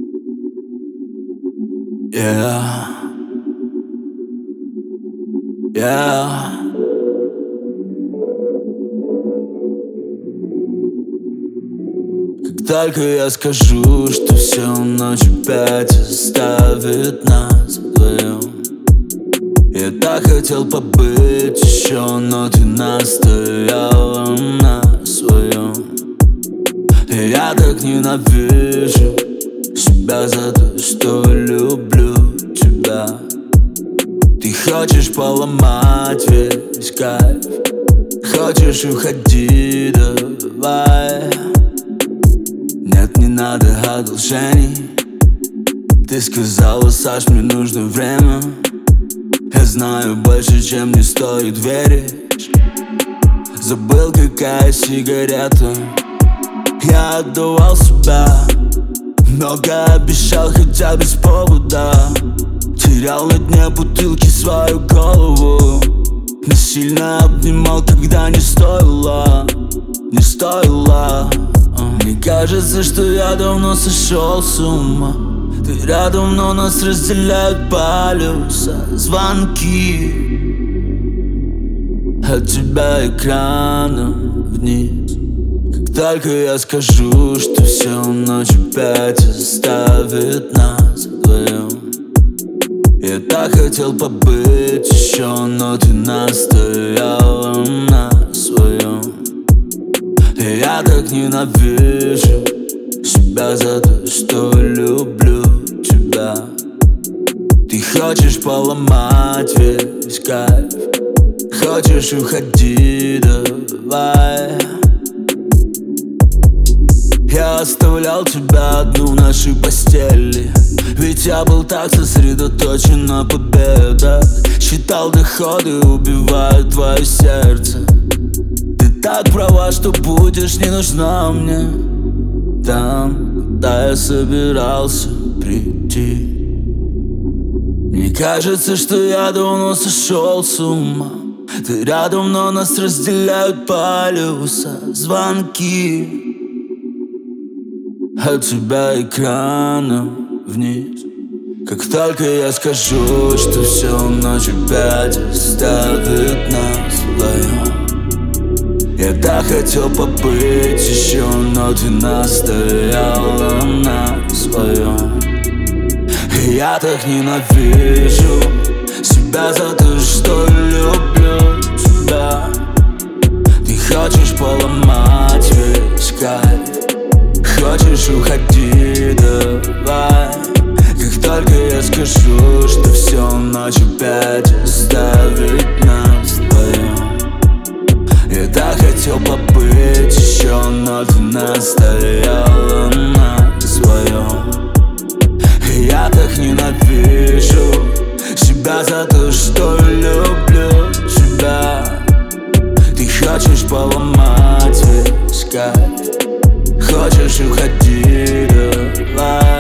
Yeah, yeah. Как только я скажу, что все ночь опять оставит нас вдвоем. Я так хотел побыть еще, но ты настояла на своем. И я так ненавижу себя за то, что люблю тебя. Ты хочешь поломать весь кайф, хочешь уходи, давай. Нет, не надо одолжений. Ты сказала: Саш, мне нужно время. Я знаю больше, чем мне стоит верить. Забыл, какая сигарета. Я отдавал себя, много обещал, хотя без повода. Терял на дне бутылки свою голову. Насильно обнимал, когда не стоило. Не стоило. Мне кажется, что я давно сошел с ума. Ты рядом, но нас разделяют полюса. Звонки от тебя экраном вниз. Как только я скажу, что все ночь опять оставит нас вдвоем. Я так хотел побыть еще, но ты настояла на своем. И я так ненавижу себя за то, что люблю тебя. Ты хочешь поломать весь кайф, хочешь уходи, давай. Я оставлял тебя одну в нашей постели, ведь я был так сосредоточен на победах. Считал доходы, убивают твое сердце. Ты так права, что будешь не нужна мне там, куда я собирался прийти. Мне кажется, что я давно сошел с ума. Ты рядом, но нас разделяют полюса. Звонки от тебя экраном вниз. Как только я скажу, что все ночь опять оставит нас вдвоем. Я так хотел побыть еще, но ты настояла на своем. И я так ненавижу себя за то, что люблю тебя. Ты хочешь поломать весь кайф, хочешь уходи, давай. Как только я скажу, что все ночь опять оставит нас вдвоем. Я так хотел побыть еще, но ты настояла на своем. И я так ненавижу себя за то, что люблю тебя. Ты хочешь поломать весь кайф, хочешь уходи, давай.